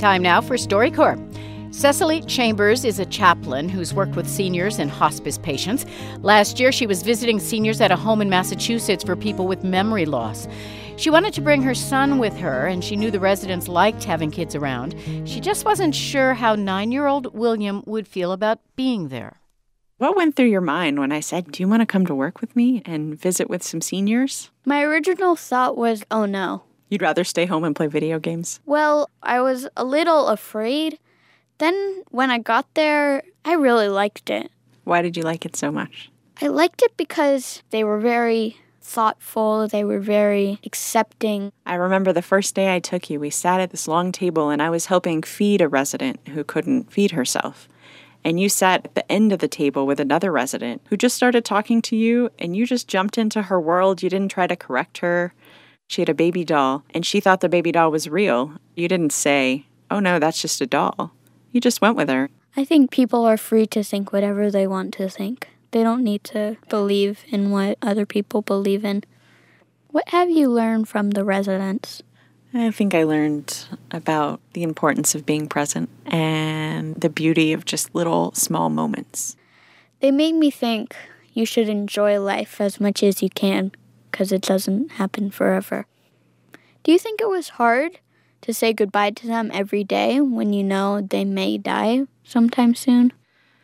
Time now for StoryCorps. Cecily Chambers is a chaplain who's worked with seniors and hospice patients. Last year, she was visiting seniors at a home in Massachusetts for people with memory loss. She wanted to bring her son with her, and she knew the residents liked having kids around. She just wasn't sure how 9-year-old William would feel about being there. What went through your mind when I said, do you want to come to work with me and visit with some seniors? My original thought was, oh no. You'd rather stay home and play video games? Well, I was a little afraid. Then when I got there, I really liked it. Why did you like it so much? I liked it because they were very thoughtful. They were very accepting. I remember the first day I took you, we sat at this long table and I was helping feed a resident who couldn't feed herself. And you sat at the end of the table with another resident who just started talking to you and you just jumped into her world. You didn't try to correct her. She had a baby doll and she thought the baby doll was real. You didn't say, oh no, that's just a doll. You just went with her. I think people are free to think whatever they want to think. They don't need to believe in what other people believe in. What have you learned from the residents? I think I learned about the importance of being present and the beauty of just little small moments. They made me think you should enjoy life as much as you can because it doesn't happen forever. Do you think it was hard to say goodbye to them every day when you know they may die sometime soon?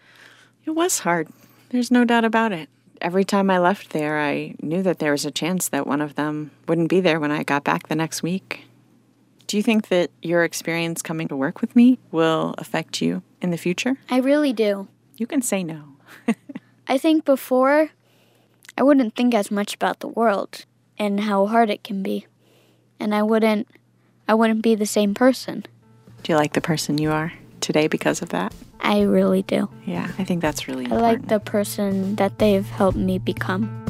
It was hard. There's no doubt about it. Every time I left there, I knew that there was a chance that one of them wouldn't be there when I got back the next week. Do you think that your experience coming to work with me will affect you in the future? I really do. You can say no. I think before, I wouldn't think as much about the world and how hard it can be. And I wouldn't be the same person. Do you like the person you are today because of that? I really do. Yeah, I think that's really important. I like the person that they've helped me become.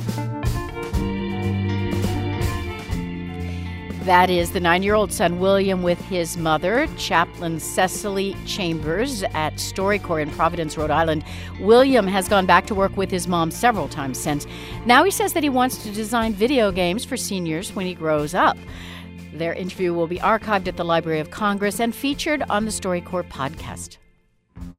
That is the 9-year-old son, William, with his mother, Chaplain Cecily Chambers at StoryCorps in Providence, Rhode Island. William has gone back to work with his mom several times since. Now he says that he wants to design video games for seniors when he grows up. Their interview will be archived at the Library of Congress and featured on the StoryCorps podcast.